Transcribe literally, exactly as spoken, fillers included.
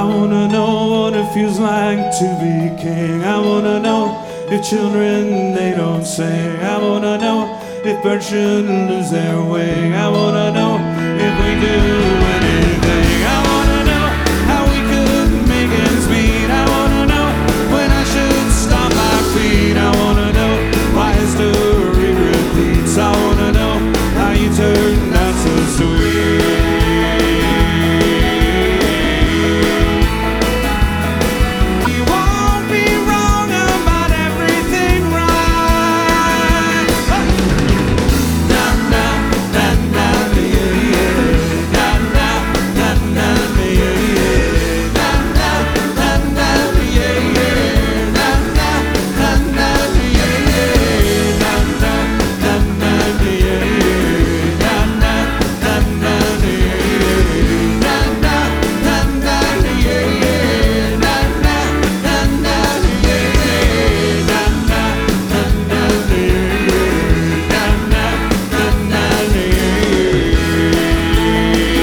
I wanna know what it feels like to be king. I wanna know if children they don't sing. I wanna know if birds should lose their way. I wanna know if we do.